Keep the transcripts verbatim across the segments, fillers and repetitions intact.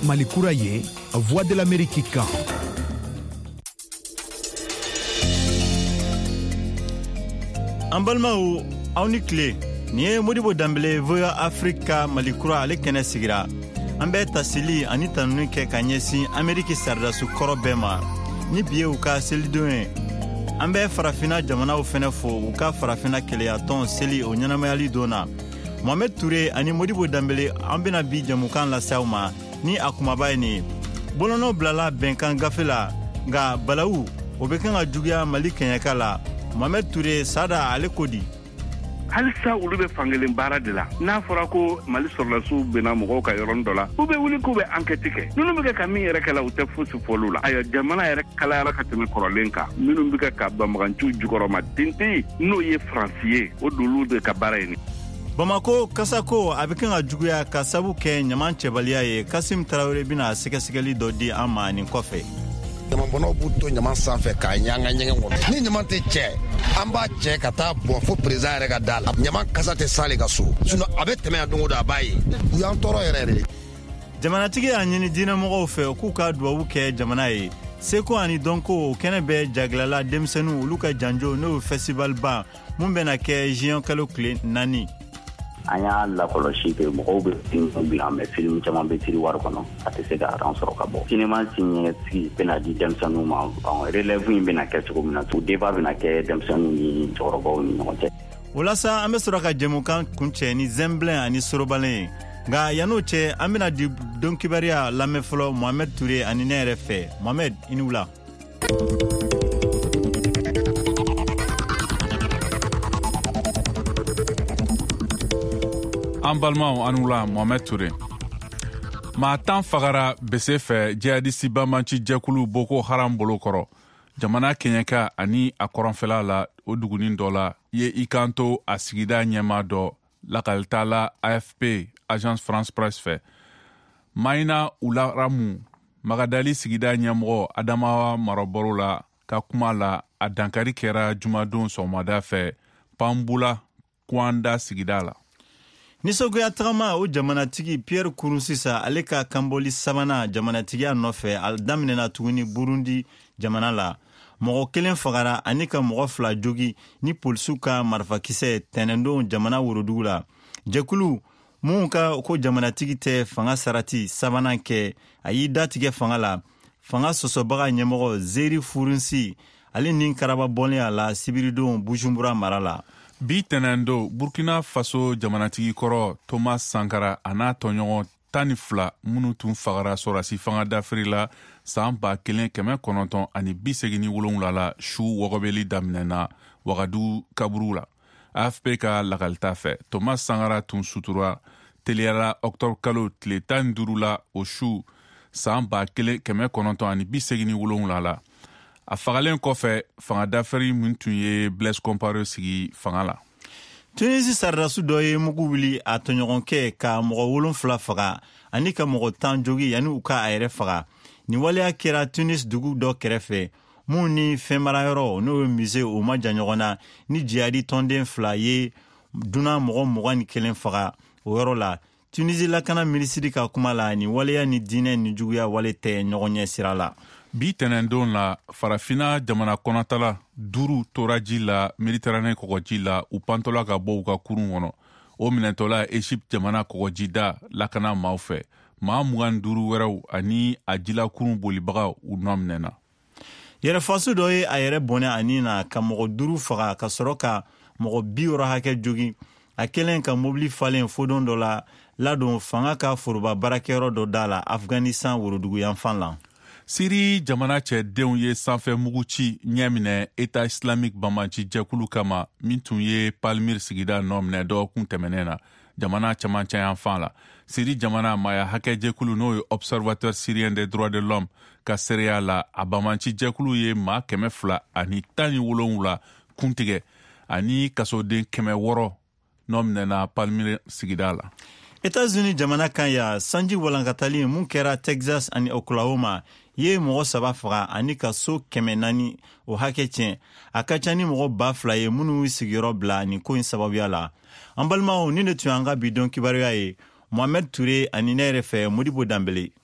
Mali kura ye Voix de l'Amérique kan. An balimaw aw ni tile ni ye Modibo Dambele Voya Afrika Mali kura ale kɛnɛ sigira an bɛ tasili ani tanuni kɛ ka ɲɛsin Ameriki sardasu kɔrɔ bɛɛ ma ni biye u ka selidon ye an bɛ farafina jamanaw fɛnɛ fo u ka farafina kɛlɛyatɔn seli o ɲɛnamayali don na Mohamed Touré ani Modibo Dambele an bɛna bi jamukan lase aw ma ni a kumaba ye nin bolonɔ bilala bɛnkan gafe la nka balawu o bɛ kan ka juguya Mali kɛɲɛka la Mohamed Touré sada ale ko di halisa olu bɛ fangelen baara de la n'a fɔra ko Mali sɔrɔlasiw bɛna mɔgɔw ka yɔrɔnin dɔ la u bɛ wuli k'u bɛ enquête kɛ minnu bɛ kɛ ka min yɛrɛ kɛ la u tɛ fosi fɔlu la ayiwa jamana yɛrɛ kalayara ka tɛmɛ kɔrɔlen kan minnu bɛ kɛ ka banbaganciw jukɔrɔ ma tenten n'o ye Faransi ye o dolu de ka baara ye Bamako kasako a bɛ kan ka juguya ka sabu kɛ ɲaman cɛbaliya ye Kasim Tarawele bɛna sɛgɛsɛgɛli dɔ di an ma nin kɔfɛ ɲamanbɔnaw b'u to ɲaman sanfɛ k'a ɲanga ɲɛgɛn kɔnɔ ni ɲaman tɛ cɛ an b'a cɛ ka taa bɔn fo président yɛrɛ ka da la ɲaman kasa tɛ sale ka so sinon a bɛ tɛmɛ yan don o don a b'a ye u y'an tɔɔrɔ yɛrɛ de jamanatigi y'a ɲini diinɛmɔgɔw fɛ k'u ka dubabu kɛ jamana ye seko ani dɔnko kɛnɛ bɛ jaglala denmisɛnninw olu ka janjo n'o ye festival ba mun bɛna kɛ juin kalo tile naani an y'a lakɔlɔsi kɛ mɔgɔw bɛ film bila mɛ film caman bɛ tiri wari kɔnɔ a tɛ se ka ran sɔrɔ ka bɔ cinéma siniɲɛsigi bɛna di denmisɛnninw ma relève in bɛna kɛ cogo min na tout débat bɛna kɛ denmisɛnninw ni cɛkɔrɔbaw ni ɲɔgɔn cɛ o la sa an bɛ sɔrɔ ka jɛmukan kuncɛ ni Zemblen ani Sorobalen ye nka yan'o cɛ an bɛna di dɔnkibariya lamɛn fɔlɔ Mohamed Touré ani ne yɛrɛ fɛ Mohamed i ni wula an balimaw an wula Mohamed Touré maa tan fagara bese fɛ jihadisi banbanci jɛkulu Boko Haram bolo kɔrɔ jamana kɛɲɛka ani a kɔrɔnfɛla la o dugunin dɔ la ye i kan to a sigida ɲɛma dɔ lakalita la A F P Agence France Presse fɛ Maïna Ularamu Magadali sigida ɲɛmɔgɔ Adamawa marabolo la ka kuma la a dankari kɛra jumadon sɔgɔmada fɛ Pambula Kwanda sigida la nisɔgoya tagama o jamanatigi Pierre Nkurunziza ale ka kanbɔli sabanan jamanatigiya nɔfɛ a daminɛna tuguni Burundi jamana la mɔgɔ kelen fagara ani ka mɔgɔ fila jogi ni polisiw ka marifakisɛ tɛnɛndon jamana worodugu la jɛkulu mun ka ko jamanatigi tɛ fanga sarati sabanan kɛ a y'i datigɛ fanga la fanga sɔsɔbaga ɲɛmɔgɔ Zeri Furunsi ale ni karaba bɔlen a la sibiridon Bujumbura mara la bi tɛnɛndo Burkina Faso jamanatigi kɔrɔ Thomas Sankara a n'a tɔɲɔgɔn tan ni fila minnu tun fagara sɔrasi fanga dafiri la san ba kelen kɛmɛ kɔnɔntɔn ani bi segin ni wolonwula la su wɔgɔbeli daminɛna Wagadugu kaburu la A F P ka lakalita fɛ Thomas Sankara tun sutura teliyara octobre kalo tile tan ni duuru la o su san ba kelen kɛmɛ kɔnɔntɔn ani bi segin ni wolonwula la a fagalen kɔfɛ fanga dafɛri min tun ye Blaise Compaoré sigi fanga la Tunisi sardasu dɔ ye mugu wuli a tɔɲɔgɔnkɛ ka mɔgɔ wolonfila faga ani ka mɔgɔ tan jogi yani u ka a yɛrɛ faga ni waleya kɛra Tunis dugu dɔ kɛrɛfɛ mun ni fɛnmarayɔrɔ n'o ye musée o ma jan ɲɔgɔn na ni jihadi tɔnden fila ye dunan mɔgɔ mugan ni kelen faga o yɔrɔ la Tunisi lakana minisiri ka kuma la ni waleya ni diinɛ ni juguya wale tɛ ɲɔgɔn ɲɛ sira la bi tɛnɛndon la farafina jamana kɔnɔtala duuru tora ji la Méditerranée kɔgɔji la u pantɔla ka bɔ u ka kurun kɔnɔ o minɛtɔla Égypte jamana kɔgɔjida lakana maaw fɛ maa mugan duuru wɛrɛw ani a jila kurun bolibaga u nɔ minɛna yɛrɛfaso dɔ ye a yɛrɛ bɔnɛ ani na ka mɔgɔ duuru faga ka sɔrɔ ka mɔgɔ bi wɔɔrɔ hakɛ jogi a kɛlen ka mobili falen fodon dɔ la ladon fanga ka foroba baarakɛyɔrɔ dɔ da la Afghanistan worodugu yanfan la Siri jamana cɛdenw ye sanfɛ mugu ci ɲɛ minɛ État islamique banbanci jɛkulu kama min tun ye Palmyre sigida nɔ minɛ dɔgɔkun tɛmɛnen na jamana camancɛ yanfan la Siri jamana maya hakɛ jɛkulu n'o ye Observateur syrien des droits de l'homme ka seereya la a banbanci jɛkulu ye maa kɛmɛ fila ani tan ni wolonwula kuntigɛ ani kasoden kɛmɛ wɔɔrɔ nɔ minɛna Palmyre sigida la États-Unis jamana kan ya sanji walankatali mun kɛra Texas ani Oklahoma ye mɔgɔ saba faga ani ka so kɛmɛ naani o hakɛ tiɲɛ a ka ca ni mɔgɔ ba fila ye minnu sigiyɔrɔ bila ni ko in sababuya la an balimaw ni de tun an ka bi dɔn kibaruya ye Mohamed Touré ani ne yɛrɛ fɛ Modibo Dambele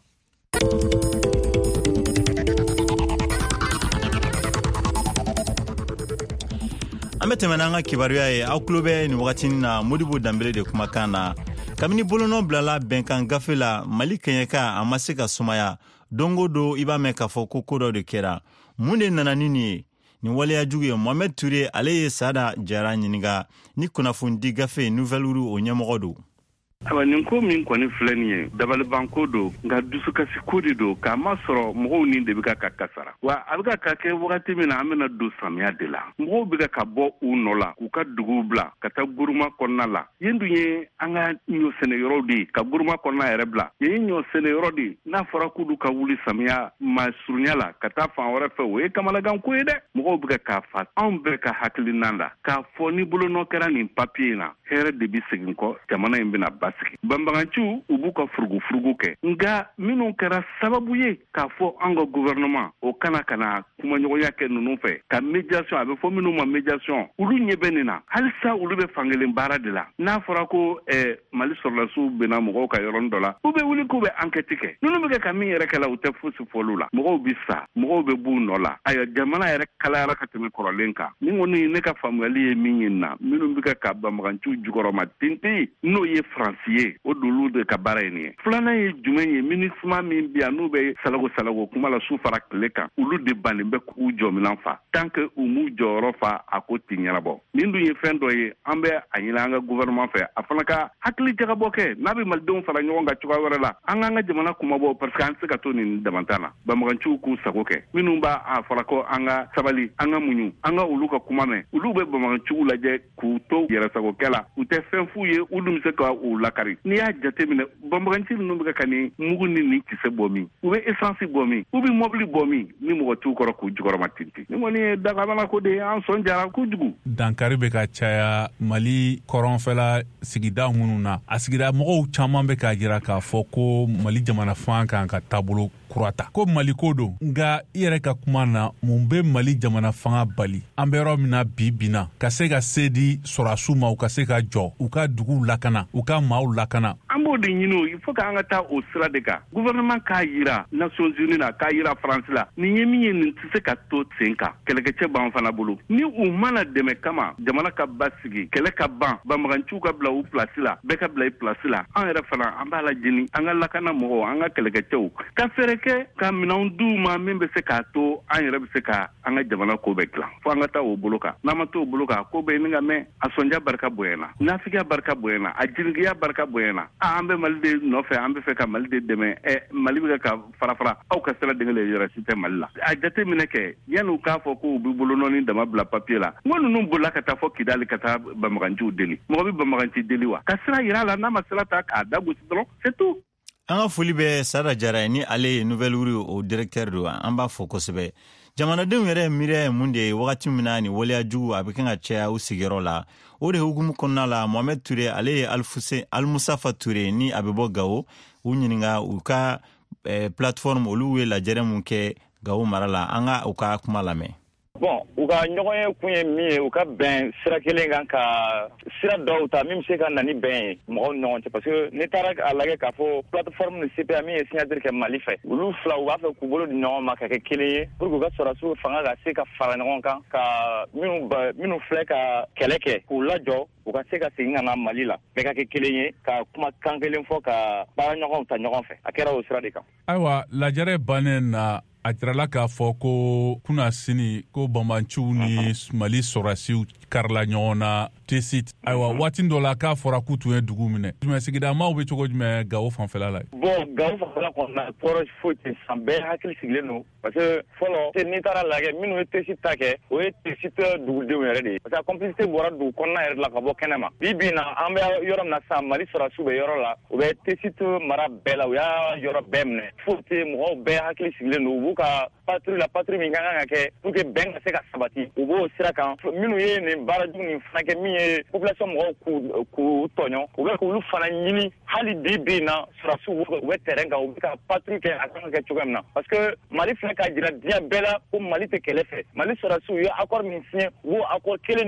An bɛ tɛmɛ n'an ka kibaruya ye aw tulo bɛ nin wagati na Modibo Dambele de kumakan na kabini bolonɔ bilala bɛnkan gafe la Mali kɛɲɛka a ma se ka sumaya dongo do i b'a mɛn k'a fɔ ko ko dɔ de kɛra mun de nana ni nin ye nin waleya jugu ye Mohamed Touré ale ye Sada Jara ɲininka ni kunnafoni gafe Nouvelle Uru o ɲɛmɔgɔ do. Aba nin ko min kɔni filɛ nin ye dabalibanko do nka dusukasi ko de do k'a ma sɔrɔ mɔgɔw ni de bɛ ka kasara wa a bɛ ka kɛ wagati min na an bɛna don samiya de la mɔgɔw bɛ ka bɔ u nɔ la k'u ka duguw bila ka taa guruma kɔnɔna la yen dun ye an ka ɲɔ sɛnɛyɔrɔw de ye ka guruma kɔnɔna yɛrɛ bila yen ye ɲɔ sɛnɛyɔrɔ de ye n'a fɔra k'olu ka wuli samiya ma surunya la ka taa fan wɛrɛ fɛ o ye kamanagan ko ye dɛ mɔgɔw bɛ k'a fa anw bɛ ka hakilina la k'a fɔ ni bolonɔ kɛra nin papiye in na hɛrɛ de bɛ segin kɔ jamana in bɛna basigi banbaganciw u b'u ka furugu-furugu kɛ nka minnu kɛra sababu ye k'a fɔ an ka gouvernement o kana kana kumaɲɔgɔnya kɛ ninnu fɛ ka médiation a bɛ fɔ minnu ma médiation olu ɲɛ bɛ nin na halisa olu bɛ fankelen baara de la n'a fɔra ko eh, Mali sɔrɔlasiw bɛna mɔgɔw ka yɔrɔnin dɔ la u bɛ wuli k'u bɛ enquête kɛ ninnu bɛ kɛ ka min yɛrɛ kɛ la u tɛ fosi fɔlu la mɔgɔw bɛ sa mɔgɔw bɛ b'u nɔ la ayiwa jamana yɛrɛ kalayara ka tɛmɛ kɔrɔlen kan ni kɔni ne ka faamuyali ye min ye na minnu bɛ kɛ ka banbaganciw jukɔrɔma tenten n'o ye faransi ye o dolu de ka baara ye nin ye filanan ye jumɛn ye minisma min bi yan n'u bɛ salago salago kuma la su fara tile kan olu de bannen bɛ k'u jɔminan fa tant que u m'u jɔyɔrɔ fa a ko ti ɲɛnabɔ nin dun ye fɛn dɔ ye an bɛ a ɲini an ka gouvernement fɛ a fana ka hakili jagabɔ kɛ n'a bɛ malidenw fara ɲɔgɔn kan cogoya wɛrɛ la an k'an ka jamana kumabɔ parce que an tɛ se ka to nin damantan na banbaganciw k'u sago kɛ minnu b'a a fɔra ko an ka sabali an ka muɲu an ka olu ka kuma mɛn olu bɛ banbaganciw lajɛ k'u to yɛrɛsagokɛ la u tɛ fɛn f'u ye olu bɛ se ka u lakari n'i y'a jateminɛ banbaganci ninnu bɛ ka nin mugu ni nin kisɛ bɔ min u bɛ essence bɔ min u bɛ mobili bɔ min ni mɔgɔ t'u kɔrɔ k'u jukɔrɔma tintin ni kɔni ye dagabana ko de ye an sɔn jara kojugu. Dankari bɛ ka caya Mali kɔrɔnfɛla sigida minnu na a sigida mɔgɔw caman bɛ k'a jira k'a fɔ ko Mali jamana fan kan ka taabolo kura ta ko Mali ko don nka i yɛrɛ ka kuma na mun bɛ Mali jamana fanga bali an bɛ yɔrɔ min na bi bi na ka se ka se di sɔrɔdasiw ma u ka se ka jɔ u ka duguw lakana u ka maaw lakana. An b'o de ɲini o il faut k'an ka taa o sira de kan gouvernement k'a yira Nations Unies la k'a yira France la nin ye min ye nin tɛ se ka to sen kan kɛlɛkɛcɛ b'an fana bolo ni u mana dɛmɛ kama jamana ka basigi kɛlɛ ka ban banbaganciw ka bila u place la bɛɛ ka bila i place la an yɛrɛ fana an b'a lajini an ka lakana mɔgɔw an ka kɛlɛkɛcɛw ka fɛrɛ kɛ ka minɛnw d'u ma min bɛ se k'a to an yɛrɛ bɛ se ka an ka jamana ko bɛɛ dilan fo an ka taa o bolo kan n'an ma taa o bolo kan ko bɛɛ ni ka mɛn a sɔnja barika bonyana nafigiya barika bonyana a jirigiya barika bonyana an bɛ Mali de nɔfɛ an bɛ fɛ ka Mali de dɛmɛ ɛ Mali bɛ ka fara fara aw ka sira dengele yɛrɛ si tɛ Mali la a jateminɛ kɛ yan'u k'a fɔ ko u bɛ bolonɔni dama bila papier la n ko ninnu bolila ka taa fɔ Kidali ka taa banbaganciw deli mɔgɔ bɛ banbaganci deli wa ka sira yira a la n'a ma sira ta k'a dagosi dɔrɔn c'est tout. An ka foli bɛ Sada Jara ni ale ye Nouvelle Uru o directeur do an b'a fɔ kosɛbɛ jamanadenw yɛrɛ miiriya ye mun de ye wagati min na ni waleya jugu a bɛ kan ka caya u sigiyɔrɔ la o de hukumu kɔnɔna la Mohamed Touré ale ye Almusafa Touré ni a bɛ bɔ Gawo u ɲininka u ka eh, plateforme olu ye lajɛrɛ mun kɛ Gawo mara la an ka u ka kuma lamɛn. Bon, u ka ɲɔgɔn ye kun ye min ye u ka bɛn sira kelen kan ka sira dɔw ta min bɛ se ka na ni bɛn ye mɔgɔw ni ɲɔgɔn cɛ parce que ne taara a lajɛ k'a fɔ plateforme ni C P A min ye signature kɛ Mali fɛ olu fila u b'a fɛ k'u bolo di ɲɔgɔn ma ka kɛ kelen ye pour que u ka sɔrɔdasiw fanga ka se ka fara ɲɔgɔn kan ka minnu minnu filɛ ka kɛlɛ kɛ k'u lajɔ u ka se ka segin ka na Mali la bɛɛ ka kɛ kelen ye ka kuma kan kelen fɔ ka baara ɲɔgɔnw ta ɲɔgɔn fɛ a kɛra o sira de kan. Ayiwa lajɛrɛ bannen na a jirala k'a fɔ ko kuna sini ko banbanciw ni Mali sɔrɔdasiw karila ɲɔgɔn na Tesit ayiwa waati dɔ la k'a fɔra k'u tun ye dugu minɛ jumɛn sigida maaw bɛ cogo jumɛn Gawo fanfɛla la. Bon Gawo fanfɛla kɔnɔna tɔɔrɔ foyi tɛ san bɛɛ hakili sigilen don parce que fɔlɔ n'i taara lajɛ minnu ye Tesit ta kɛ o ye Tesit dugudenw yɛrɛ de ye parce que a complicité bɔra dugu kɔnɔna yɛrɛ la ka bɔ kɛnɛ ma bi bi na an bɛ yɔrɔ min na sisan Mali sɔrɔdasiw bɛ yɔrɔ la u bɛ Tesit mara bɛɛ la u y'a yɔrɔ bɛɛ minɛ foyi tɛ mɔgɔw bɛɛ hakili sigilen don u b'u ka patrouille la patrouille min ka kan ka kɛ pour que bɛn ka se ka sabati u b'o sira kan minnu ye nin baara jugu nin fana kɛ min ye population mɔgɔw k'u k'u tɔɲɔ u bɛ k'olu fana ɲini hali bi bi na sɔrɔdasiw u bɛ terrain kan u bɛ ka patrouille kɛ a kan ka kɛ cogoya min na parce que Mali filɛ ka jira diɲɛ bɛɛ la ko Mali tɛ kɛlɛ fɛ Mali sɔrɔdasiw u ye accord min signé u b'o accord kelen de kan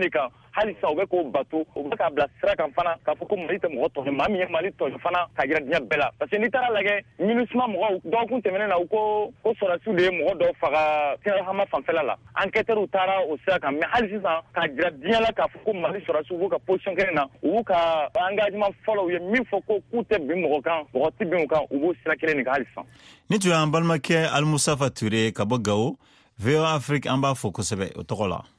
hali sa u bɛ k'o bato u bɛ k'a bila sira kan fana k'a fɔ ko Mali tɛ mɔgɔ tɔɲɔ maa min ye Mali tɔɲɔ fana ka jira diɲɛ bɛɛ la parce que n'i taara lajɛ MINUSMA mɔgɔw dɔgɔkun tɛmɛnen na u ko ko sɔrɔdasiw de ye mɔgɔ dɔw faga Hama fanfɛla la enquêteurs taara o sira kan mais hali sisan ka jira diɲɛ la k'a fɔ ko Mali sɔrɔdasiw b'u ka position kelen na u b'u ka engagement fɔlɔ u ye min fɔ ko k'u tɛ bin mɔgɔ kan mɔgɔ tɛ bin u kan u b'o sira kelen de kan hali sisan. Ni tun y'an balimakɛ Alimusafa Ture ka bɔ Gawo V O A Afrique an b'a fɔ kosɛbɛ o tɔgɔ la.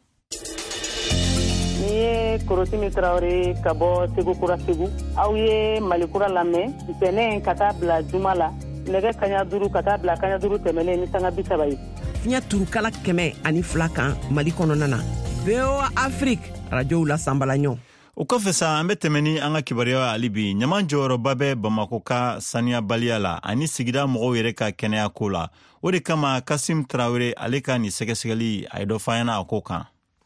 Ni ye Korosimi Traoré ka bɔ Segu Kura Segu aw ye Mali kura lamɛn ntɛnɛn ka taa bila juma la nɛgɛ kaɲa duuru ka taa bila kaɲa duuru tɛmɛlen ni sanga bi saba ye. Fiɲɛ turukala kɛmɛ ani fila kan Mali kɔnɔna na V O A Afrique radio la sambalaɲɔ. O kɔfɛ sa an bɛ tɛmɛ ni an ka kibaruya hali bi ɲaman jɔyɔrɔba bɛ Bamako ka saniyabaliya la ani sigida mɔgɔw yɛrɛ ka kɛnɛya ko la. O de kama Kasim Traoré ale ka nin sɛgɛsɛgɛli a ye dɔ fɔ an ɲɛna a ko kan.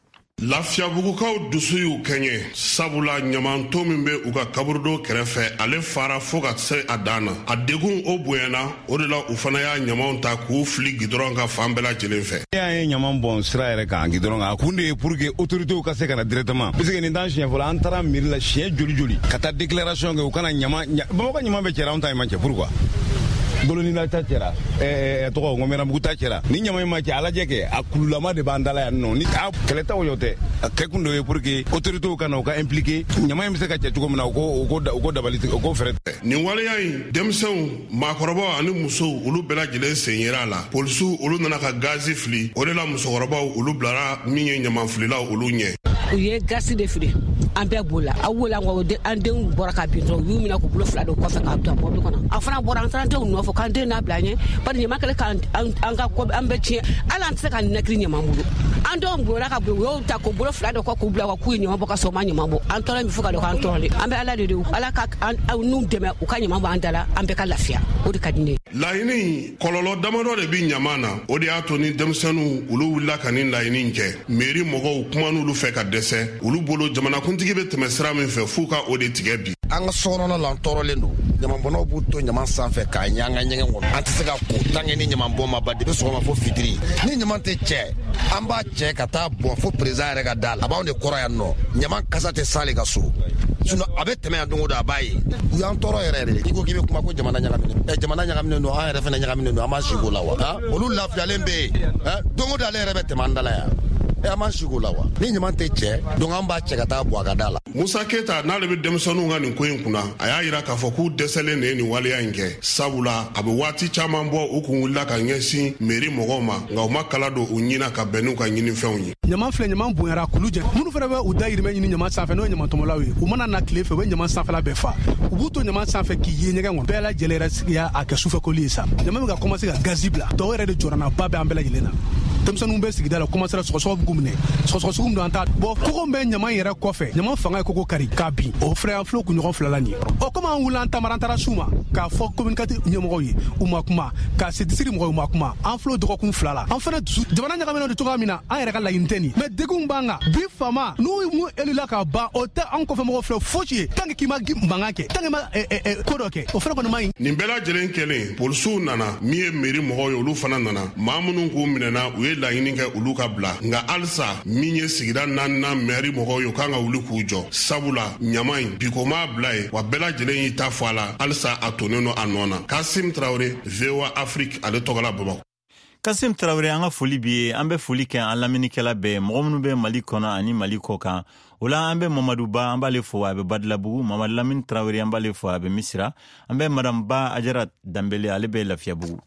Lafiyabugukaw dusu y'u kɛɲɛ sabula ɲamanto min bɛ u ka kaburudo kɛrɛfɛ ale fara fo ka se a dan na a degun o bonyana o de la u fana y'a ɲamanw ta k'u fili gidɔrɔn ka fan bɛɛ lajɛlen fɛ. Y'an ye ɲaman bɔn sira yɛrɛ kan gidɔrɔn kan a kun de ye pour que autorités ka se ka na directement parce que nin t'an siɲɛ fɔlɔ an taara mairie la siɲɛ joli joli ka taa déclaration kɛ u kana ɲaman Bamakɔ ɲaman bɛ cɛra anw ta in ma cɛ pourquoi Golonina ta cɛra ɛɛ tɔgɔ Ngɔmɛnabugu ta cɛra ni ɲaman in ma cɛ a lajɛ kɛ a kululama de b'an dala yan nɔ ni a kɛlɛ t'aw yɔ tɛ a kɛ kun dɔ ye pour que autorités ka na u ka impliquer ɲaman in bɛ se ka cɛ cogo min na u ko u ko dabali u ko fɛrɛ. Nin waleya in denmisɛnw maakɔrɔbaw ani musow olu bɛɛ lajɛlen sen yera a la polisiw olu nana ka gazi fili o de la musokɔrɔbaw olu bilara min ye ɲaman fililaw olu ɲɛ. U ye gasi de fili an bɛɛ b'o la a wolo an denw bɔra ka bin dɔrɔn u y'u minɛ k'u bolo fila don kɔfɛ k'a don mɔbili kɔnɔ a fana bɔra an taara denw nɔfɛ k'an den n'a bila an ɲɛ bari ɲaman kɛlen k'an ka kɔ an bɛɛ tiɲɛ hali an tɛ se ka nɛkiri ɲaman bolo an denw bolola ka bolo u y'o ta k'u bolo fila dɔ kɔ k'u bila k'u ye ɲaman bɔ ka sɔrɔ u ma ɲaman bɔ an tɔɔrɔ min fo ka dɔn k'an tɔɔrɔ de an bɛ ala de de ala ka n'u dɛmɛ u ka ɲaman bɔ an da la an bɛɛ ka lafiya o de ka di ne ye. Laɲini kɔlɔlɔ damadɔ de bi ɲaman na o de y'a to ni denmisɛnninw olu wulila ka nin laɲini kɛ mairie mɔgɔw kuma n'olu fɛ ka dɛsɛ olu bolo jamanakuntigi bɛ tɛmɛ sira min fɛ f'u ka o de tigɛ bi. An ka sokɔnɔna la an tɔɔrɔlen don ɲamanbɔnnaw b'u to ɲaman sanfɛ k'a ɲɛ an ka ɲɛgɛn kɔnɔ an tɛ se ka ko tange ni ɲamanbɔn ma ban depuis sɔgɔma fo fitiri ni ɲaman tɛ cɛ an b'a cɛ ka taa bɔn fo président yɛrɛ ka da la a b'anw de kɔrɔ yan nɔ ɲaman kasa tɛ s'ale ka so sinon a bɛ tɛmɛ yan don o don a b'a ye u y'an tɔɔrɔ yɛrɛ de i ko k'i bɛ kuma ko jamana ɲagaminen ɛ jamana ɲagaminen don an yɛrɛ fana ɲagaminen don an b'a sigi o la wa olu lafiyalen bɛ yen don o don ale yɛrɛ bɛ tɛmɛ an da la yan ɛ an b'a sigi o la wa ni ɲaman tɛ cɛ donc an b'a cɛ ka taa bɔn a ka da la. Musa Keyita n'ale bɛ denmisɛnninw ka nin ko in kunna a y'a jira k'a fɔ k'u dɛsɛlen de ye nin waleya in kɛ sabula a bɛ waati caman bɔ u kun wulila ka ɲɛsin mairie mɔgɔw ma nka u ma kala don u ɲina ka bɛn n'u ka ɲinifɛnw ye. Ɲaman filɛ ɲaman bonyara kulu jɛ minnu fana bɛ u dayirimɛ ɲini ɲaman sanfɛ n'o ye ɲamantɔmɔlaw ye u mana na tile fɛ u bɛ ɲaman sanfɛla bɛɛ fa u b'u to ɲaman sanfɛ k'i ye ɲɛgɛn kɔnɔ bɛɛ lajɛlen yɛrɛ sigiya a kɛ sufɛkoli ye sa ɲaman bɛ ka commencer ka gazi bila dɔw yɛrɛ de jɔrɔna ba bɛ an bɛɛ lajɛlen na denmisɛnninw bɛ sigida la commencer sɔgɔsɔgɔ b'u minɛ sɔgɔsɔgɔ sugu min don an t'a bon kogo bɛ ɲaman yɛrɛ kɔfɛ ɲaman fanga ye kogo kari k'a bin o filɛ an filɛ kunɲɔgɔn fila la nin ye o komi an wulila an taamara an taara s'u ma k'a fɔ communicateur ɲɛmɔgɔw ye u ma kuma k'a se disiri mɔgɔw u ma kuma an filɛ dɔgɔkun fila la an fana dusu jamana ɲagaminen don cogoya min na an yɛrɛ ka laɲini tɛ nin mais degun b'an kan bi fama n'u mu élula ka ban o tɛ an kɔfɛ mɔgɔw filɛ fosi ye tant que k'i ma mankan kɛ tant que ma ko dɔ kɛ o fana kɔni ma ɲi. Nin bɛɛ lajɛlen kɛlen polisiw nana min ye mairie mɔgɔw ye olu fana nana maa minnu k'u minɛna u ye laɲini kɛ olu ka bila nka halisa min ye sigida naaninan mairie mɔgɔw ye u kan ka wuli k'u jɔ sabula ɲaman in bi ko m'a bila ye wa bɛɛ lajɛlen y'i ta fɔ a la halisa a tonnen don a nɔ na. Kasim Traoré V O A Afrique ale tɔgɔ la Bamakɔ. Kasim Traoré an ka foli bi ye an bɛ foli kɛ an lamɛnnikɛla bɛɛ mɔgɔ minnu bɛ Mali kɔnɔ ani Mali kɔ kan o la an bɛ Mamadu Ba an b'ale fɔ a bɛ Badilabugu Mamadu Lamini Traoré an b'ale fɔ a bɛ Misira an bɛ Madame Ba Ajara Dambele ale bɛ Lafiyabugu.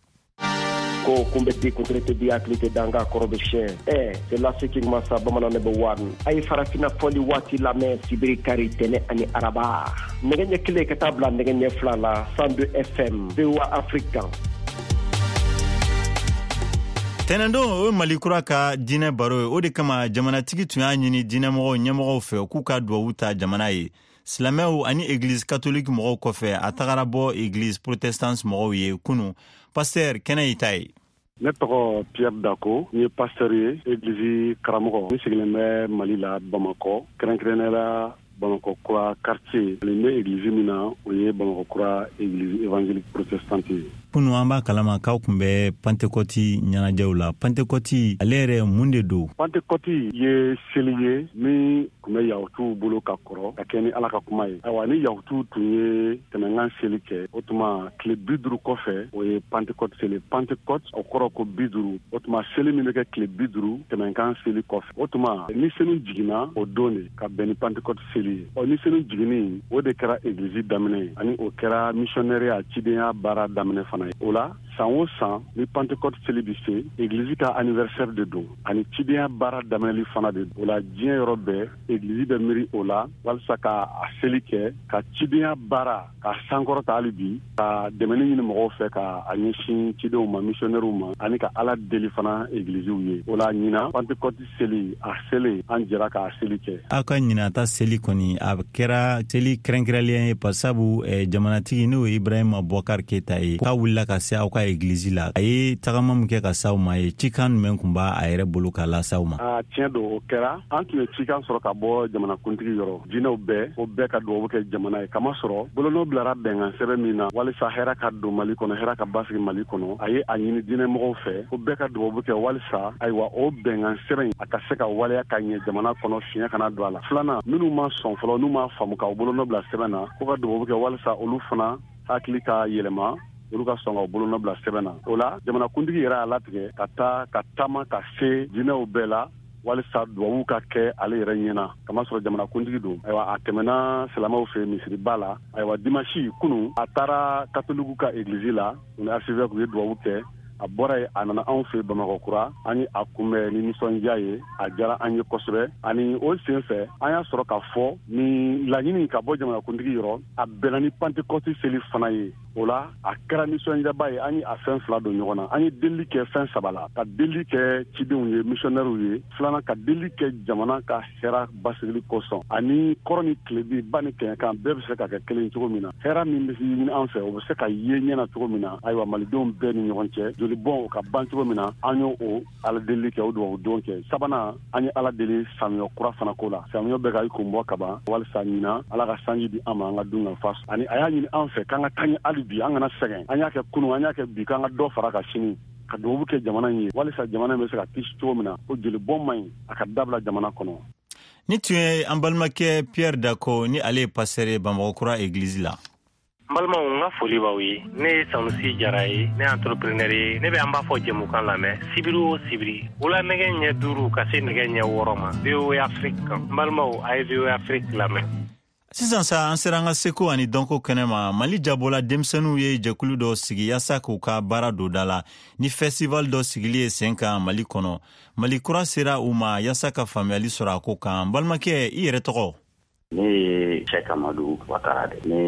Ko kumbeti kutrete bi aklite danga korobe shen eh c'est la seking masa bamana ne bwan ay farafina foli wati la me sibiri kari tene ani araba negenye kile katabla negenye flala cent deux F M V O A Africa. Tenendo o Mali kura ka dinɛ baro ye o de kama jamanatigi tun y'a ɲini dinɛmɔgɔw ɲɛmɔgɔw fɛ k'u ka duwawu ta jamana ye silamɛw ani église catholique mɔgɔw kɔfɛ a tagara bɔ église protestante mɔgɔw ye kunu pasteur kɛnɛ y'i ta ye. Ne tɔgɔ Pierre Dako n ye pasteur ye église karamɔgɔ n sigilen bɛ Mali la Bamakɔ kɛrɛnkɛrɛnnenya la Bamakɔ kura quartier nin bɛ église min na o ye Bamakɔ kura église évangélique protestante ye. Kunu an b'a kalama k'aw kun bɛ Pentecôte ɲɛnajɛw la. Pentecôte ale yɛrɛ mun de don? Pentecôte ye seli ye min kun bɛ yahutuw bolo ka kɔrɔ ka kɛ ni Ala ka kuma ye. Ayiwa ni yahutuw tun ye tɛmɛnkan seli kɛ o tuma tile bi duuru kɔfɛ o ye Pentecôte seli. Pentecôte o kɔrɔ ko bi duuru. O tuma seli min bɛ kɛ tile bi duuru tɛmɛnkan seli kɔfɛ. O tuma ni seli jiginna o don de ka bɛn ni Pentecôte seli ye. Ɔ ni seli jiginni o de kɛra église daminɛ ye ani o kɛra missionnaire cidenya baara daminɛ fana ye. O la san o san ni Pentecôte seli bi se église ka anniversaire de don ani cidenya baara daminɛli fana de don. O la diɲɛ yɔrɔ bɛɛ église bɛ miiri o la walasa ka a seli kɛ ka cidenya baara ka sankɔrɔta hali bi ka dɛmɛni ɲini mɔgɔw fɛ ka a ɲɛsin cidenw ma missionnaires ma ani ka Ala deli fana églisew ye. O la ɲina Pentecôte seli a seli an jɛra k'a seli kɛ. Aw ka ɲinata seli kɔni a kɛra seli kɛrɛnkɛrɛnlen ye pasabu eh, jamanatigi n'o ye Ibrahima Boubacar Keita ye k'a wulila ka se aw ka église la. A ye tagama min kɛ ka s'aw ma ye cikan jumɛn kun b'a a yɛrɛ bolo k'a las'aw ma? A tiɲɛ don o kɛra an tun ye cikan sɔrɔ ka bɔ jamanakuntigi yɔrɔ jinɛw bɛɛ o bɛɛ ka dugawu kɛ jamana ye kama sɔrɔ bolonɔ bilara bɛnkan sɛbɛn min na walisa hɛrɛ ka don Mali kɔnɔ hɛrɛ ka basigi Mali kɔnɔ a ye a ɲini diinɛmɔgɔw fɛ o bɛɛ ka dugawu kɛ walisa ayiwa o bɛnkan sɛbɛn a ka se ka waleya ka ɲɛ jamana kɔnɔ fiɲɛ kana don a la. Filanan minnu ma sɔn fɔlɔ n'u ma faamu k'aw bolonɔ bila sɛbɛn na ko ka dugawu kɛ walisa olu fana hakili ka yɛlɛma olu ka sɔn ka bolonɔ bila sɛbɛn na. O la jamanakuntigi yɛrɛ y'a latigɛ ka taa ka taama ka se jinɛw bɛɛ la walisa duwawu ka kɛ ale yɛrɛ ɲɛna kama sɔrɔ jamanakuntigi don. Ayiwa a tɛmɛna silamɛw fɛ misiriba la. Ayiwa dimanche kunu a taara katoliku ka église la u ni archevêque u ye duwawu kɛ. A bɔra ye a nana anw fɛ Bamakɔ kura an ye a kunbɛn ni nisɔndiya ye a diyara an ye kosɛbɛ ani o sen fɛ an y'a sɔrɔ k'a fɔ ni laɲini ka bɔ jamanakuntigi yɔrɔ a bɛnna ni Pentecôte seli fana ye. O la a kɛra nisɔndiyaba ye an ye a fɛn fila don ɲɔgɔn na. An ye deli kɛ fɛn saba la ka deli kɛ cidenw ye missionnaires ye filanan ka deli kɛ jamana ka hɛrɛ basigili kosɔn ani kɔrɔ ni tilebi ba ni kɛɲɛkan bɛɛ bɛ se ka kɛ kelen cogo min na. Hɛrɛ min bɛ ɲini an fɛ o bɛ se ka ye ɲɛna cogo min na ayiwa malidenw bɛɛ ni ɲɔgɔn cɛ joli bɔn o ka ban cogo min na an y'o o Ala deli kɛ o duwawu don kɛ. Sabanan an ye Ala deli samiyɛ kura fana ko la. Samiyɛ bɛ ka i kun bɔ kaban walisa ɲina Ala ka sanji di an ma an ka dun ka fa ani a y'a ɲini an fɛ k'an ka taa ɲɛ hali bi an kana sɛgɛn an y'a kɛ kunu an y'a kɛ bi k'an ka dɔ fara ka sini ka duwawu kɛ jamana in ye walisa jamana in bɛ se ka kisi cogo min na ko joli bɔn man ɲi a ka dabila jamana kɔnɔ. Ni tun ye an balimakɛ Pierre Dako ni ale ye pasteur ye Bamakɔ kura église la. N balimaw n ka foli b'aw ye ne ye Sanusi Jara ye ne ye entrepreneur ye ne bɛ an b'a fɔ jɛmukan lamɛn sibiri o sibiri wula nɛgɛ ɲɛ duuru ka se nɛgɛ ɲɛ wɔɔrɔ ma V O A Afrique kan. N balimaw a ye V O A Afrique lamɛn. Sisan sa an sera an ka seko ani dɔnko kɛnɛ ma Mali jabola denmisɛnninw ye jɛkulu dɔ sigi yaasa k'u ka baara don da la ni festival dɔ sigili ye sen kan Mali kɔnɔ. Mali kura sera u ma yaasa ka faamuyali sɔrɔ a ko kan. Balimakɛ i yɛrɛ tɔgɔ? Ne ye Cheikh Amadou Ouattara de. Ne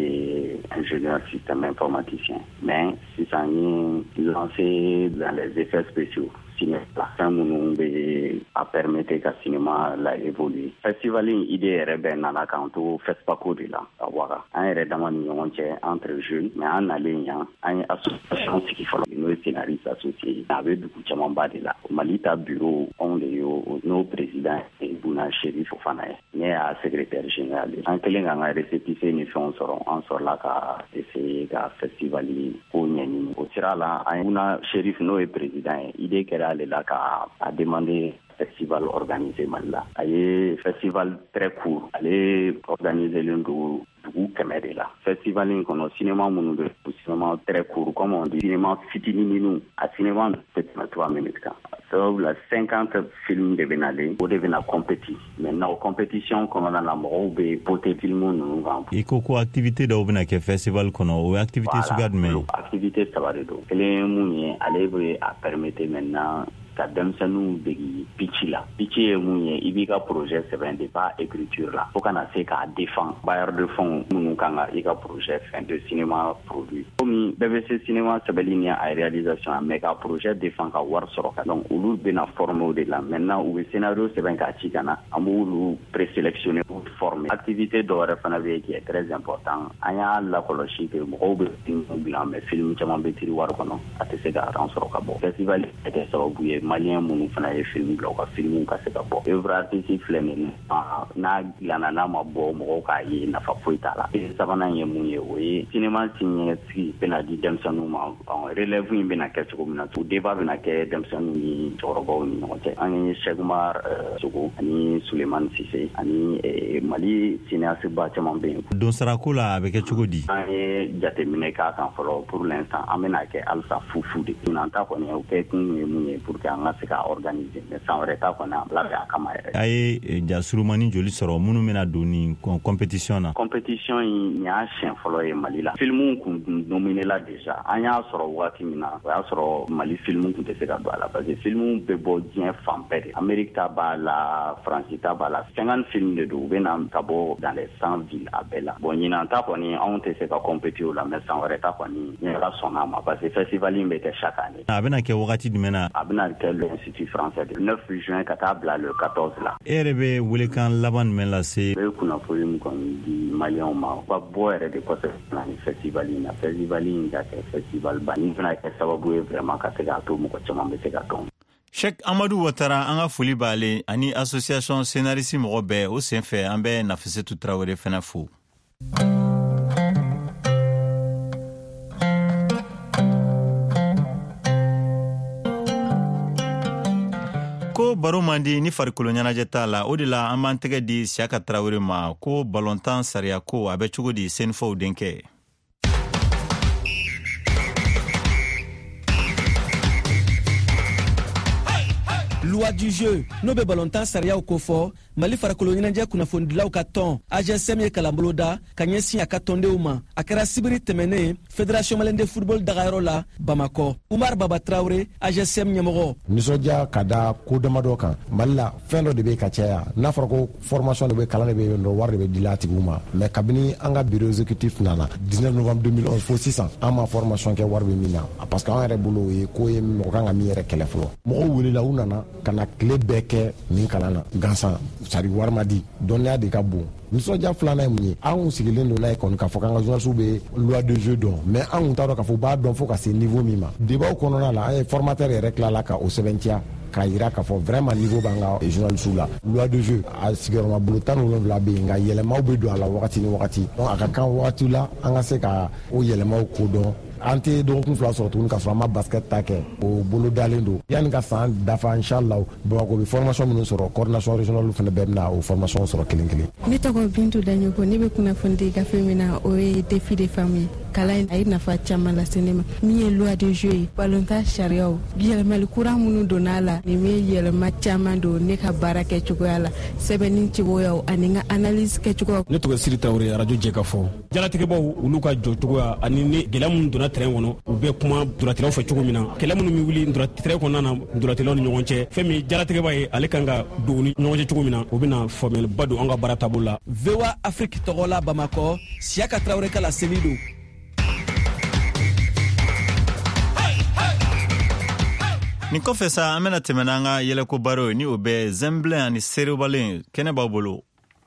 ye ingénieur système informaticien. Mais sisan n ye lancé dans les effets spéciaux. La fin minnu bɛ a permettre ka cinéma la évoluer. Festival in idée yɛrɛ bɛ nana k'an to FESPACO de la ka Ouaga. An yɛrɛ dama ni ɲɔgɔn cɛ entre jeunes mais an nalen yan an ye association sigi fɔlɔ n'o ye scénariste associé a bɛ dugu camanba de la. Mali ta bureau anw de ye n'o président ye Bouna Cherif fana ye. Ne y'a secrétaire général ye. An kɛlen k'an ka récépissé ni fɛnw sɔrɔ an sɔrɔla ka essayer ka festival ko ɲɛɲini. O sira la an ye Bouna Cherif n'o ye président ye idée kɛra ale la ka a demandé festival organisé Mali la. A ye festival très court ale organisé len do dugu kɛmɛ de la. Festival in kɔnɔ cinéma minnu bɛ cinéma très court comme on dit cinéma fitinin minnu a cinéma peut tɛmɛ trois minutes kan. Sababu la cinquante films de bɛ nalen o de bɛna compétit. Maintenant o compétition kɔnɔna na mɔgɔw bɛ voter film ninnu kan. I ko ko activité dɔw bɛna kɛ festival kɔnɔ o ye activité suguya jumɛn ye? Activité saba de don. Kelen mun ye ale bɛ a permettre maintenant ka denmisɛnninw degi pitch la. Pitch ye mun ye i b'i ka projet sɛbɛn de pas écriture la fo kana se k'a défend bailleur de fonds minnu kan ka i ka projet fɛn de cinéma produit. Komi bɛɛ bɛ se cinéma sɛbɛnni ni a réalisation mais ka projet défend ka wari sɔrɔ ka donc olu bɛna former o de la. Maintenant u bɛ scénario sɛbɛn k'a ci ka na an b'olu présélectionner u faut former activité dɔw wɛrɛ fana bɛ qui est très important an y'a lakɔlɔsi que mɔgɔw bɛ film bila mais film caman bɛ tiri wari kɔnɔ a tɛ se ka ran sɔrɔ ka bɔ festival bɛ kɛ sababu ye maliyɛn minnu fana ye film bila u ka film ka se ka bɔ œuvre artistique filɛ nin n'a dilanna n'a ma bɔ mɔgɔw k'a ye nafa foyi t'a la sabanan ye mun ye o ye cinéma siniɲɛsigi bɛna di denmisɛnninw ma relève in bɛna kɛ cogo min na o débat bɛna kɛ denmisɛnninw ni cɛkɔrɔbaw ni ɲɔgɔn cɛ an ye Cheikh Umar Sogo ani Suleiman Sise ani Mali cinéasteba caman bɛ yen don sarako la a bɛ kɛ cogo di an ye jateminɛ k'a kan fɔlɔ pour l'instant an bɛna kɛ halisa fufu de n'an ta kɔni o kɛ kun ye mun ye pour que an ka se ka organiser mais san wɛrɛ ta kɔni an labɛn a kama yɛrɛ a ye jasurumani joli sɔrɔ minnu bɛna don ni compétition na compétition in y'a siɲɛ fɔlɔ ye Mali la filmu kun nominé la déjà an y'a sɔrɔ waati min na o y'a sɔrɔ Mali filmu kun tɛ se ka don a la parce que filmu bɛ bɔ diɲɛ fan bɛɛ de Amérique ta b'a la France ta b'a la cinquante film de don u bɛ na ka bɔ dans les cent villes a bɛɛ la bon ɲinan ta kɔni anw tɛ se ka compéter o la mais san wɛrɛ ta kɔni n yɛrɛ sɔnna a ma parce que festival in bɛ kɛ chaque année a bɛna kɛ wagati jumɛn na a bɛna kɛ le Institut français de neuf juin ka taa bila le quatorze la e yɛrɛ bɛ welekan laban jumɛn lase bɛ kunnafoni min kɔni di maliyɛnw ma u ka bɔ yɛrɛ de kɔfɛ na ni festival in na festival in ka kɛ festival ba ni fana kɛ sababu ye vraiment ka se k'a to mɔgɔ caman bɛ se ka dɔn Cheikh Amadou Ouattara an ka foli b'ale ani association scénariste mɔgɔ bɛɛ o senfɛ an bɛ Nafissatou Traoré fana fo ko baro mandi ni farikolo ɲɛnajɛ t'a la o de la an b'an tɛgɛ di Siaka Traoré ma ko ballontan sariya ko a bɛ cogo di Senfɔw denkɛ loi du jeu n'o be ballontan sariyaw ko fɔ Mali farikolo ɲɛnajɛ kunnafonidilaw ka tɔn A G S M ye kalanbolo da ka ɲɛsin a ka tɔndenw ma a kɛra sibiri tɛmɛnen Fédération Malienne de Football dagayɔrɔ la Bamakɔ Umar Baba Traoré A G S M ɲɛmɔgɔ nisɔndiya ka da ko damadɔ kan Mali la fɛn dɔ de bɛ ka caya n'a fɔra ko formation de bɛ kalan de bɛ yen nɔ wari de bɛ dila a tigiw ma mais kabini an ka bureau exécutif nana dix-neuf novembre deux mille onze fo sisan an ma formation kɛ wari bɛ min na parce que an yɛrɛ bolo o ye ko ye mɔgɔ kan ka min yɛrɛ kɛlɛ fɔlɔ mɔgɔw welela u nana ka na tile bɛɛ kɛ nin kalan na gansan sari wari ma di dɔnniya de ka bon nisɔndiya filanan ye mun ye anw sigilen don n'a ye kɔni k'a fɔ k'an ka journalistes bɛ loi de jeu dɔn mais an kun t'a dɔn k'a fɔ u b'a dɔn fo ka se niveau min ma débat kɔnɔna la an ye formateur yɛrɛ tilala ka o sɛbɛntiya k'a jira k'a fɔ vraiment niveau b'an ka journalistes la loi de jeu a sigiyɔrɔma bolo tan ni wolonwula bɛ yen nka yɛlɛmaw bɛ don a la wagati ni wagati donc a ka kan wagati la an ka se ka o yɛlɛmaw ko dɔn an tɛ dɔgɔkun fila sɔrɔ tuguni k'a sɔrɔ an ma basket ta kɛ o bolo dalen don yanni ka san dafa inchallah Bamakɔ bɛ formation minnu sɔrɔ coordination régionale fana bɛɛ bɛna o formation sɔrɔ kelen kelen. Ne tɔgɔ Bintu Daɲoko ne bɛ kunnafoni di gafe min na o ye défi des femmes ye kalan a ye nafa caman lase ne ma min ye loi de jeu ye ballontan sariyaw yɛlɛmali kura minnu donna a la nin bɛ yɛlɛma caman don ne ka baara kɛcogoya la sɛbɛnni cogoyaw ani n ka analyse kɛcogoyaw. Ne tɔgɔ Siri Traoré radio Jɛkafɔ jalatigɛbaw olu ka jɔ cogoya ani ni gɛlɛya minnu donna terrain kɔnɔ u bɛ kuma duratilaw fɛ cogo min na kɛlɛ minnu bɛ wuli terrain kɔnɔna na duratilaw ni ɲɔgɔn cɛ fɛn min jalatigɛba ye ale kan ka don ni ɲɔgɔn cɛ cogo min na o bɛna faamuyaliba don an ka baara taabolo la. V O A Afrique tɔgɔ la Bamakɔ Siaka Traoré ka la seli don. nin kɔfɛ sa an bɛna tɛmɛ n'an ka yɛlɛko baro ye ni o bɛ Zɛnbilen ani Serebalen kɛnɛ b'aw bolo.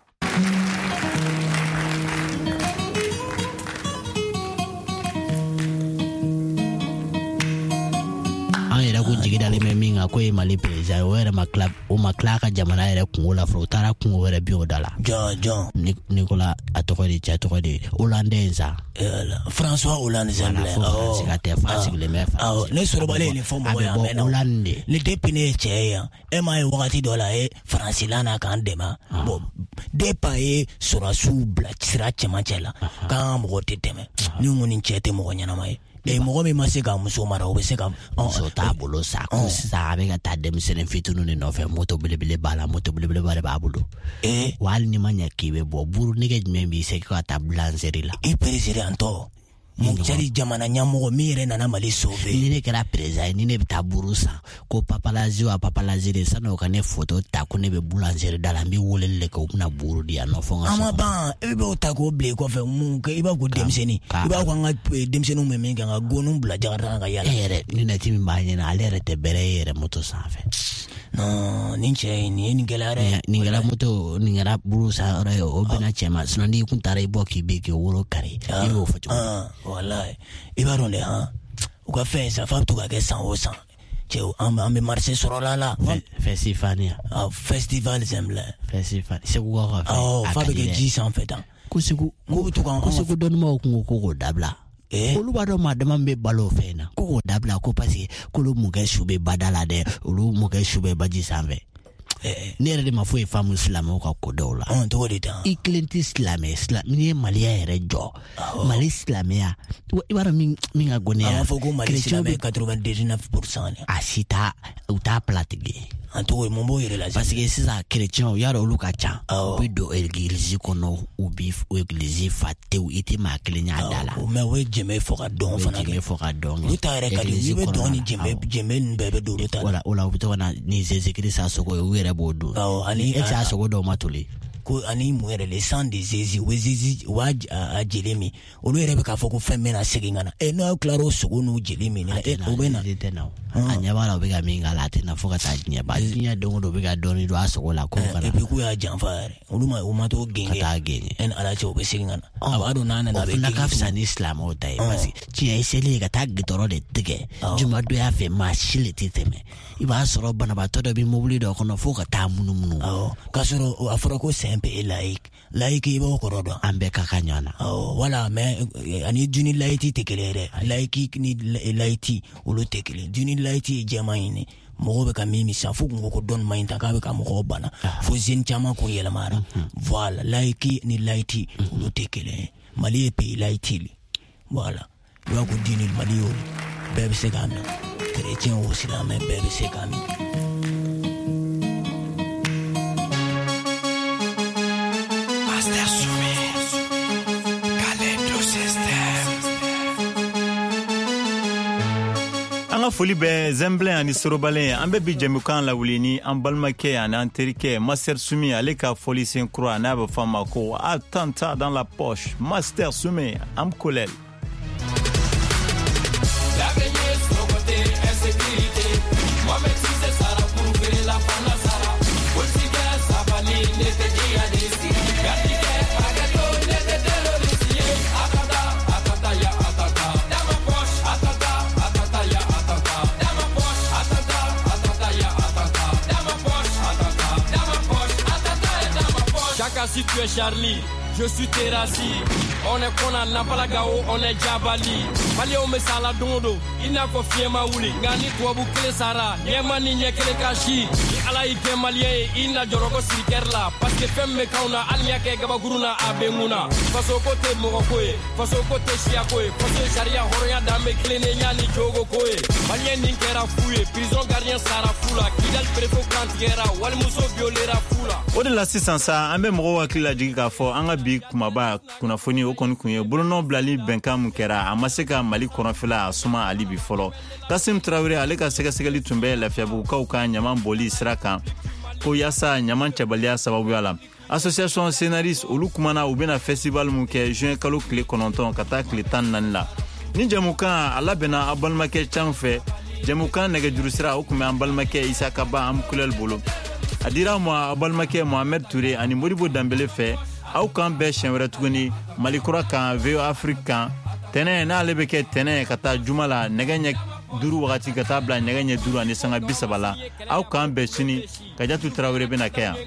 an yɛrɛ ko jigidalen bɛ min kan ko ye Mali président o yɛrɛ ma tila o ma tila ka jamana yɛrɛ kungo la fɔlɔ o taara kungo wɛrɛ bin o da la. jɔn jɔn Nicolas a tɔgɔ de cɛ tɔgɔ de Hollande sa. François Hollande Zɛnbilen awɔ ka tɛ fa sigilen bɛ fa. awɔ ne Sorobalen ye nin fɔ mɔgɔ yan mɛ na ni depuis ne ye cɛ ye yan e m'a ye wagati dɔ la e Faransila na k'an dɛmɛ bon depuis a ye sɔrɔdasiw bila sira cɛmancɛ la k'an mɔgɔ tɛ tɛmɛ ni n ko nin cɛ tɛ mɔgɔ ɲɛnama ye. e mɔgɔ min ma se ka muso mara o bɛ se ka muso t'a bolo sa ko sisan a bɛ ka taa denmisɛnnin fitininw de nɔfɛ moto belebele b'a la moto belebeleba de b'a bolo wa hali ni ma ɲɛ k'i bɛ bɔ buru nege jumɛn b'i se ka taa bulanseri la i peresidantɔ Mukjari jamana ɲɛmɔgɔ min yɛrɛ nana Mali sauver ni ne kɛra président ni ne bɛ taa buru san ko papalazi wa papalazi de san'o ka ne photo ta ko ne bɛ boulangerie da la n bɛ weleli de kɛ u bɛna buru di yan nɔ fɔ n ka so. a ma ban e bɛ ta k'o bila i kɔfɛ mun kɛ i b'a ko denmisɛnnin i b'a ko an ka denmisɛnninw bɛ min kɛ an ka gɔnniw bila jakarita ka yala. e yɛrɛ ni nati min b'a ɲɛna ale yɛrɛ tɛ bɛrɛ e yɛrɛ moto sanfɛ. non nin cɛ nin nin gɛlɛya dɛ nin kɛra moto nin kɛra buru sa yɔrɔ ye o bɛna cɛ ma sinon n'i kun taara i bɔ k'i bɛ k'i woro kari i b'o fɔ cogo walayi i b'a dɔn dɛ han u ka fɛn sa f'a bɛ to ka kɛ san o san cɛw an bɛ marché sɔrɔ la la festival ya festival semble festival segu ka fɛ awɔ f'a bɛ kɛ ji sanfɛ tan ko segu ko bɛ to ka ko segu dɔnnibaw kun ko k'o dabila olu b'a dɔn maa dama bɛ balo o fɛn na ko k'o dabila ko parce que k'olu mɔkɛ su bɛ bada la dɛ olu mɔkɛ su bɛ baji sanfɛ ne yɛrɛ de ma foyi faamu silamɛw ka ko dɔw la tɔgɔ de tan i kelen tɛ silamɛ n'i ye maliya yɛrɛ jɔ mali silamɛya i b'a dɔn min ka gɔnɛ a b'a fɔ ko mali silamɛ quatre-vingt-dix-neuf pour cent a si t'a u t'a platigi an tɔgɔ mun b'o yɛrɛ la parce que sisan chrétiens y'a dɔn olu ka ca u bɛ don église kɔnɔ u bɛ église fa tewu i tɛ maa kelen y'a da la mɛ o ye jɛmɛ fɔ ka dɔn fana jɛmɛ fɔ ka dɔn olu ta yɛrɛ ka di i bɛ dɔn ni jɛmɛ jɛmɛ ninnu bɛɛ bɛ don olu ta la o la u bɛ to ka na ni zezekiri sa sogo ye u yɛrɛ b'o don ani e t'a sogo dɔw ma toli ko ani mun yɛrɛ le sang de Jésus o Jésus o a jeli min olu yɛrɛ bɛ k'a fɔ ko fɛn bɛna segin ka na e n'aw tilara o sogo n'u jeli min na e o bɛ na a ɲɛ b'a la o bɛ ka min k'a la a tɛ na fo ka taa diɲɛ ba diɲɛ don o don o bɛ ka dɔɔnin don a sogo la ko kana et puis k'u y'a janfa yɛrɛ olu ma o ma to genge ka taa genge e ni ala cɛ o bɛ segin ka na a b'a dɔn n'a nana a bɛ genge o fana ka fisa ni silamɛw ta ye parce que tiɲɛ ye seli ye ka taa gitɔrɔ de tigɛ jumadonya fɛ maa si le tɛ tɛmɛ i b'a sɔrɔ banabaatɔ dɔ bɛ mobili dɔ kɔnɔ fo ka taa munumunu k'a sɔrɔ a fɔra ko c'est un pays laïque laïque i b'o kɔrɔ dɔn an bɛɛ ka kan ɲɔgɔn na wala mais ani du ni laïti tɛ kelen ye dɛ laïque ni laïti olu tɛ kelen du ni laïti ye jɛman ye ne mɔgɔw bɛ ka min min sisan fo kun ko ko dɔnni ma ɲi ta k'a bɛ ka mɔgɔw bana fo zeni caman kun yɛlɛmara voilà laïque ni laïti olu tɛ kelen ye mali ye pays laïti le voilà i b'a ko dini mali y'o bɛɛ bɛ se k'a minɛ chrétien o silamɛ bɛɛ bɛ se k'a minɛ an ka foli bɛ zɛnbilen ani sorobalen an bɛ bi jɛmukan lawuli ni an balimakɛ ani an terikɛ Master Sumi ale ka foli sen kura n'a bɛ fɔ a ma ko attentat dans la poche Master Sumi am kolel Si tu es Charlie, je suis Terrassi. On est Kona, Napalagao, on est Djabali. Mali o mesala dondo, ina ko fiema wuli. Ngani tuabu kele sara, yema ni nyekele kashi. Ni ala ike malien, ina joroko sirikerla. Parce que femme kauna, alnya ke gabaguruna abemuna. Faso kote mokokoe, faso kote shiakoe. Faso sharia horoya dame klene nyani jogo koe. Malien ninkera fouye, prison gardien sara fula. Kidal prefo kantiera, wal muso violera fula. O de la sisan sa an bɛ mɔgɔw hakili lajigi k'a fɔ an ka bi kumaba kunnafoni o kɔni kun ye bolonɔ bilali bɛnkan mun kɛra a ma se ka mali kɔnɔfɛla a suma hali bi fɔlɔ Kasim Traoré ale ka sɛgɛsɛgɛli tun bɛ lafiyabugukaw ka ɲaman boli sira kan ko yaasa ɲaman cɛbaliya sababuya la association scénariste olu kumana u bɛna festival mun kɛ juin kalo tile kɔnɔntɔn ka taa tile tan naani la ni jɛmukan a labɛnna a balimakɛ can fɛ jɛmukan nɛgɛjuru sira o kun bɛ an balimakɛ Isaka Ba am kulɛl bolo a dira ma a balimakɛ Mohamed Touré ani Modibo Dambele fɛ aw kan bɛɛ siɲɛ wɛrɛ tuguni Malikura kan V O Afrique kan tɛnɛ n'ale bɛ kɛ tɛnɛ ka taa juma la nɛgɛ ɲɛ duuru wagati ka taa bila nɛgɛ ɲɛ duuru ani sanga bi saba la aw kan bɛɛ sini Kadiatu Traoré bɛna kɛ yan.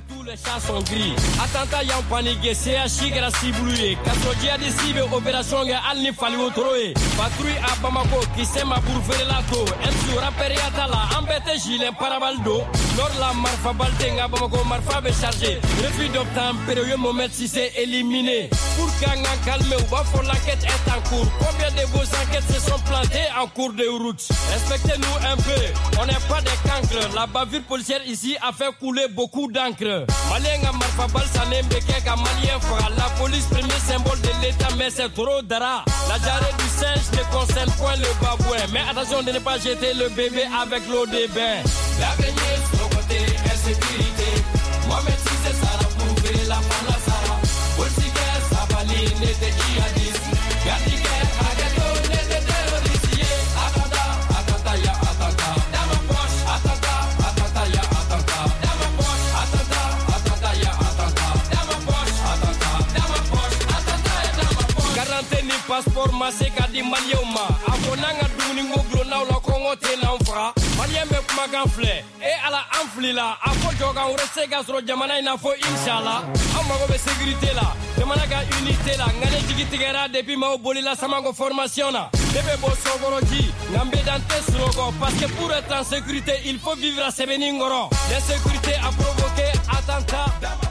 Attentat y'an paniqué, C H I kɛra cibulu ye, kaso djihadiste bɛ opération kɛ hali ni fali wotoro ye. Patrouille à Bamako, kisɛ ma burufeerela to, M C rappeur ya t'a la, an bɛɛ tɛ gilet pare-balles don. Nord la marifa bal tɛ nka Bamako marifa bɛ chargé. Refus d'obtempérer, u ye Mohamed Cissé éliminé. Pour qu'an ka calmer, u b'a fɔ l'enquête est en cours. Combien de vos enquêtes se sont plantées en cours de route? Respectez-nous un peu, on n'est pas des cancres. La bavure policière ici a fait couler beaucoup d'encre. Malien a marfa bal sané mbeke ka malien fera. La police premier symbole de l'état mais c'est trop dara. La diarrhée du singe ne concerne point le babouin. Mais attention de ne pas jeter le bébé avec l'eau des bains. L'avenir sur côté insécurité. Mohamed Cissé Sara prouver la femme la Sara. Politique Sabali n'était djihadiste. Gardique Agato n'était terroriste. Atata, atata ya atata. Dans ma poche, atata, atata ya. passeport ma se ka di malien ma a fɔ n'an ka dumuni ko gulonnaw la kɔngɔ tɛ n'an faga malien bɛ kumakan filɛ e ala an filila a fɔ jɔkan wɛrɛ se ka sɔrɔ jamana in na fɔ inshallah an mago bɛ sécurité la jamana ka unité la nka ne jigi tigɛra depuis maaw bolila samango formation na ne bɛ bɔ sɔgɔrɔji nka n bɛ dan tɛ sunɔgɔ parce que pour être en sécurité il faut vivre à sɛbɛnni kɔrɔ l'insécurité a provoqué attentat